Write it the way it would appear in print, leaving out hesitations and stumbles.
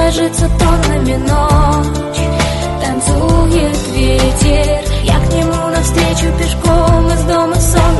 ложится тоннами ночь, танцует ветер, я к нему навстречу пешком из дома сон